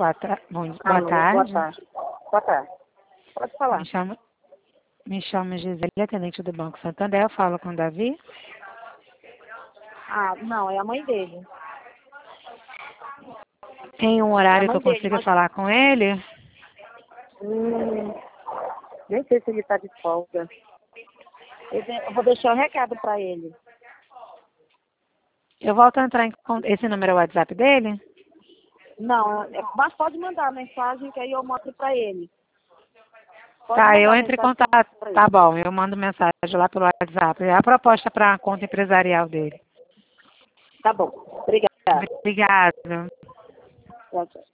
Boa Alô, boa tarde. tarde. Boa tarde. Pode falar. Me chamo Gisele, atendente do Banco Santander. Eu falo com o Davi. Ah, não, é a mãe dele. Tem um É a horário que mãe eu dele, consiga mas falar com ele? nem sei se ele está de folga. Eu vou deixar um recado para ele. Eu volto a entrar em contato. Esse número é o WhatsApp dele? Não, mas pode mandar a mensagem que aí eu mostro para ele. Pode Tá, mandar eu a entro em mensagem que eu contato. mostro para Tá ele. bom, eu mando mensagem lá pelo WhatsApp. É a proposta para a conta empresarial dele. Tá bom. Obrigada. Obrigada. Tchau, tchau.